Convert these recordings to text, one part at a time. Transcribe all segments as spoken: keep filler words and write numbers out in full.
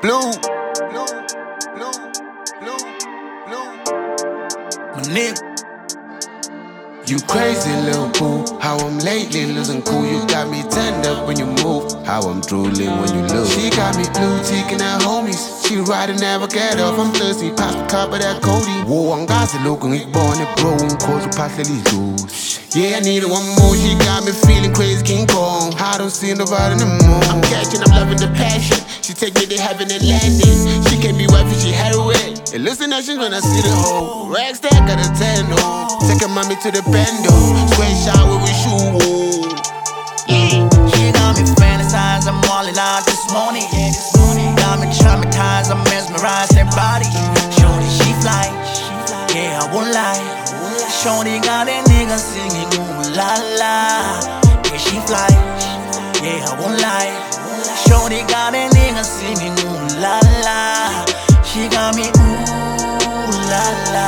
Blue, blue, blue, blue, blue. My nigga. You crazy little boo, how I'm lately losing cool. You got me turned up when you move, how I'm drooling when you look. She got me blue ticking her homies, she riding never get off. I'm thirsty, pass the cup of that Cody. Whoa, ang gazi looking, ik born it bro, cause you pass the loose. Yeah, I need one more, she got me feeling crazy King Kong. I don't see nobody no more. I'm catching, I'm loving the passion. She take me to heaven and landing. She can't be wifey, she heroin. Hallucinations when I see the hoe. Rag stack got a ten, no. Take a mommy to the bando. Sweat shot where we shoot. Yeah, she got me fantasized, I'm walling out this morning. Got me traumatized, I'm mesmerized, that body. Shorty, she fly, yeah, I won't lie. Shorty got that nigga singing, ooh la la. Yeah, she fly, yeah, I won't lie. Shorty got that nigga singing, ooh la la. She got me, ooh la la.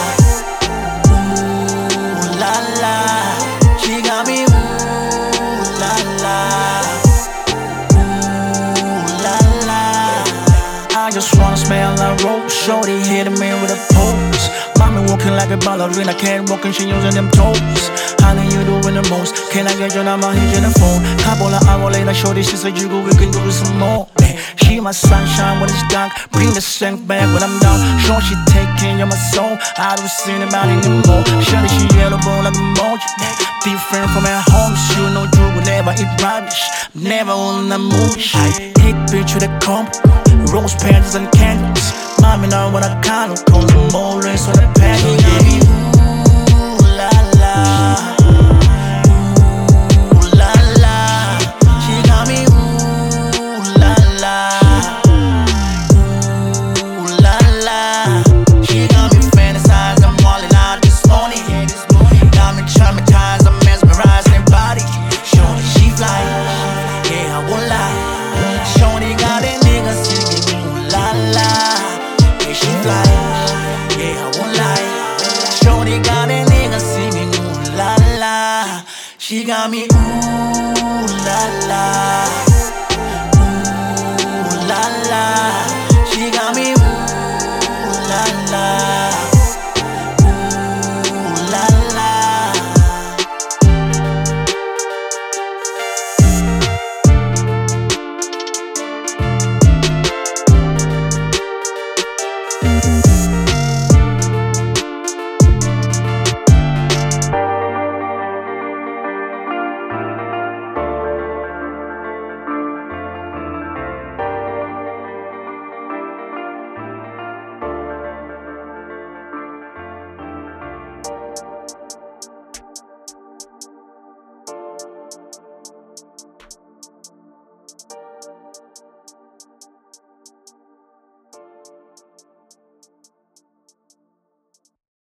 Ooh la la. She got me, ooh la la. Ooh la la. I just wanna smell like rose. Shorty hit me with a pose. Mommy walking like a ballerina, can't walk and she using them toes. How can you doing the most? Can I get your number, hit you the phone? Couple of hours later, shorty, she said you go, we can do some more. She my sunshine when it's dark, bring the scent back when I'm down. Sure she taking of my soul, I don't see anybody anymore. Shorty, she yellow bone like a emoji, different from her home. She know you will never eat rubbish, never on the movie. I hate bitch with a comb, rose panties and candles. Mommy know what I can't call the more race on the patio. She got me ooh la la, ooh la la. She got me ooh la la, ooh la la. She got me fantasized, I'm walling out this morning. Got me traumatized, I'm mesmerized that body. Shorty, she fly, yeah, I won't lie. Shorty got that nigga singing ooh la la. She fly, yeah, I won't lie. Shorty got that nigga singing ooh la la. She got me ooh